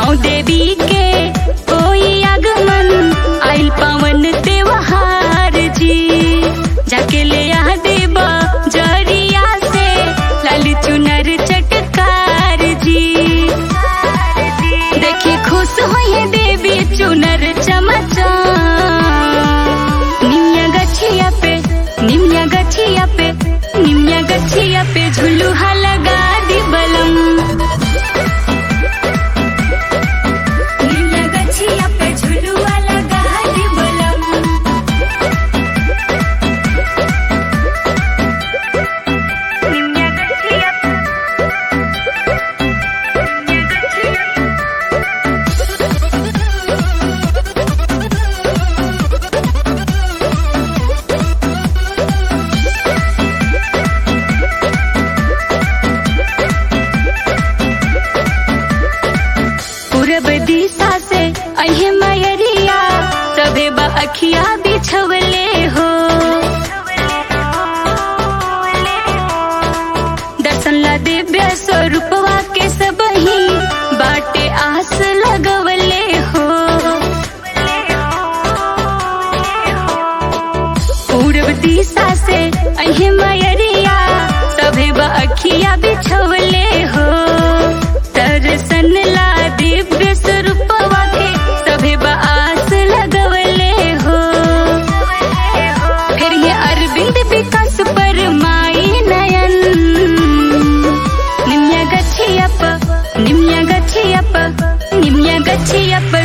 नौ देवी के कोई आगमन आइल पावन त्योहार जी। जाके ले आ देबा जरिया से लाल चुनर चटकार जी। देखी खुश होइए देवी चुनर चमचा। निमिया गछिया पे निमिया गछिया पे निमिया गछिया पे झुलुहा लगा दी बलम। निमिया गछिया पे झुलुहा लगा दी बलम। निमिया गछिया पूरब दिशा से अहे मयरिया सबे बा अखिया बिछवले हो। दर्शन ला दिव्य स्वरूपवा के सबही बाटे आस लगवले हो। पूरब दिशा से अहे मयरिया सबे बा अखिया बिछवले हो। दर्शन ला दिव्य स्वरूपवा के सभे आस लगवले हो। फिर ये अरविंद विकास पर माई नयन। निमिया गछिया प निमिया गछिया प निमिया गछिया प